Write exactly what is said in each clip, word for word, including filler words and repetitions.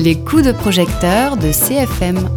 Les coups de projecteur de C F M.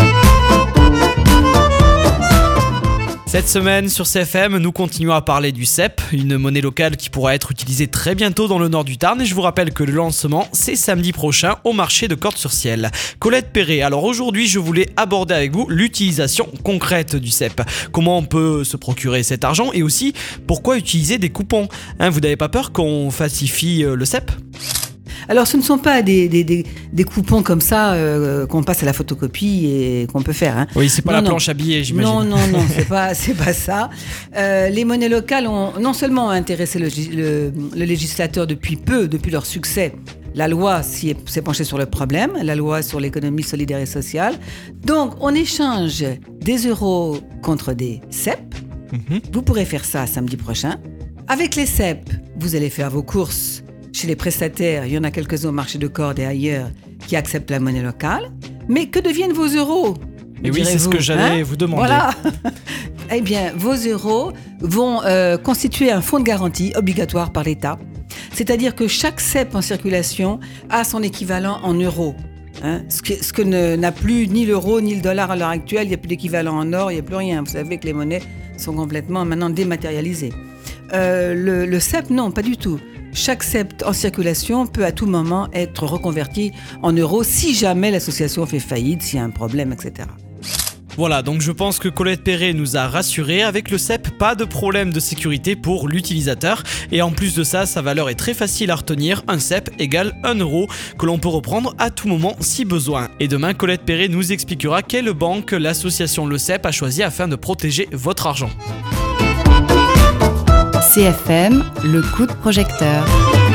Cette semaine sur C F M, nous continuons à parler du C E P, une monnaie locale qui pourra être utilisée très bientôt dans le nord du Tarn. Et je vous rappelle que le lancement, c'est samedi prochain au marché de Cordes-sur-Ciel. Colette Perret, alors aujourd'hui, je voulais aborder avec vous l'utilisation concrète du C E P. Comment on peut se procurer cet argent et aussi pourquoi utiliser des coupons. Hein, vous n'avez pas peur qu'on falsifie le C E P ? Alors, ce ne sont pas des, des, des, des coupons comme ça euh, qu'on passe à la photocopie et qu'on peut faire. Hein. Oui, c'est pas non, la non. planche à billets, j'imagine. Non, non, non, c'est pas, c'est pas ça. Euh, les monnaies locales ont non seulement intéressé le, le, le législateur depuis peu, depuis leur succès. La loi s'y est, s'est penchée sur le problème, la loi sur l'économie solidaire et sociale. Donc, on échange des euros contre des C E P. Mm-hmm. Vous pourrez faire ça samedi prochain. Avec les C E P, vous allez faire vos courses. Chez les prestataires, il y en a quelques-uns au marché de Cordes et ailleurs qui acceptent la monnaie locale. Mais que deviennent vos euros ? Et oui, c'est ce que j'allais hein vous demander. Voilà. Eh bien, vos euros vont euh, constituer un fonds de garantie obligatoire par l'État. C'est-à-dire que chaque C E P en circulation a son équivalent en euros. Hein, ce que, ce que ne, n'a plus ni l'euro ni le dollar à l'heure actuelle. Il n'y a plus d'équivalent en or, il n'y a plus rien. Vous savez que les monnaies sont complètement maintenant dématérialisées. Euh, le, le C E P, non, pas du tout. Chaque C E P en circulation peut à tout moment être reconverti en euros si jamais l'association fait faillite, s'il y a un problème, et cetera. Voilà, donc je pense que Colette Perret nous a rassurés. Avec le C E P, pas de problème de sécurité pour l'utilisateur. Et en plus de ça, sa valeur est très facile à retenir. Un C E P égale un euro que l'on peut reprendre à tout moment si besoin. Et demain, Colette Perret nous expliquera quelle banque l'association Le C E P a choisi afin de protéger votre argent. C F M, le coup de projecteur.